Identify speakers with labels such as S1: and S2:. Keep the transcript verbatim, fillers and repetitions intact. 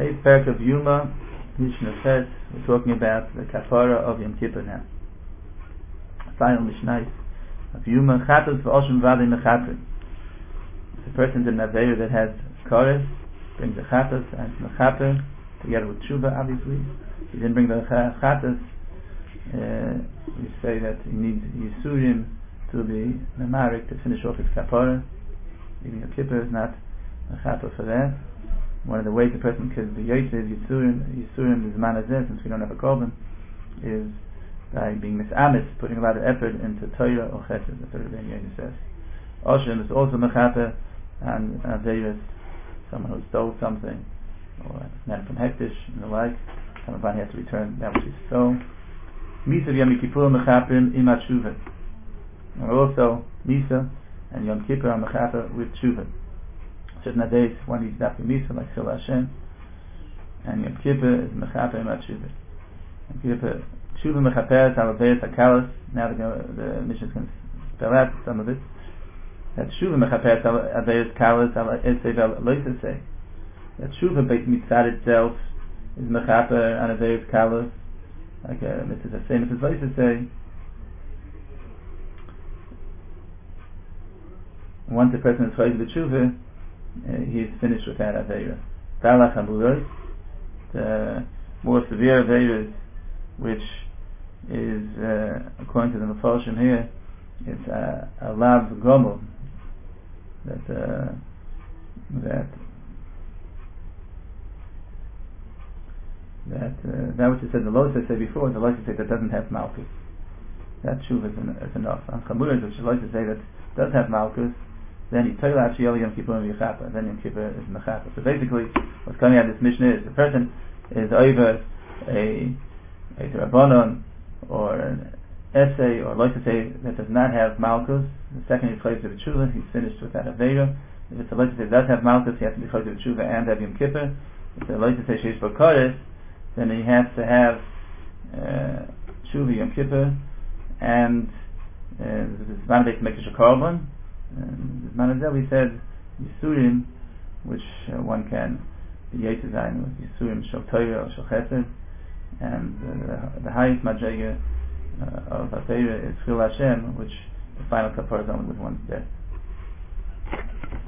S1: eighth parak of Yuma, Mishnah says, we're talking about the kapara of Yom Kippur now. Final Mishnah of Yuma, Chatos v'Oshim v'Adei mechatrin. If a person did an aveira that has kares, brings the chatos and mechaper, together with tshuva, obviously. He didn't bring the chatos, uh, we say that he needs Yisurim to be memarik to finish off his kapara. Even Yom Kippur is not a chatos for that. One of the ways a person could be Yosef, Yisurim, Yisurim is manazeh, since we don't have a korban, is by being misamis, putting a lot of effort into Torah or Chesed. That's what Rabbeinu Yonah says. Oshem is also mechaper, and Averis, someone who stole something, or a man from Hektish and the like, someone has to return that which he stole. Misa Yom Kippur mechaperim imat Shuvah. And also Misa and Yom Kippur are mechaper with Shuvah. Certain days one needs Dafka Misa like Chil Hashem, and Yom Kippur is mechaper imat Shuvah. Yom Kippur Shuvah mechaper is Alaveis HaKalos. Now the, the mission is going to spell out some of it. That Shuvah mechaper Alaveis Kalos Ala Esev Al Loisesei. That Shuvah Beit Mitzad itself is mechaper on Alaveis Kalos, like a Mitzvah the same as Loisesei. Once a person is chayv with Shuvah, uh, he is finished with that aveira. Talach Hamuros, the more severe aveiras, which is uh, according to the Mefarshim here, it's a, a lav gomel, that uh, that that uh, that which is said the Loisa say before, the Loisa say that doesn't have malchus. That shuv is, is enough. And Chamuras, which the Loisa say that does have malchus, then he told out Yom Kippur and Yechaper, then Yom Kippur is Mechaper. So basically, what's coming out of this Mishnah is the person is over a a Rabbanon or an essay or like to say that does not have Malchus. The second he plays with the Tshuva, he's finished with that Aveira. If it's a like to say that does have Malchus, he has to be close with the Tshuva and have Yom Kippur. If it's a like to say Sheish Bakaris, then he has to have uh, Tshuva Yom Kippur and this is Manabek to make a Shekarban. And Manazeh we said Yisurim, which uh, one can be Yetzayin with Yisurim Shal Torah or Shal Chesed, and uh, the, the highest Madrega uh, of Aveira is Chil Hashem, which the final kapara is only with one's death.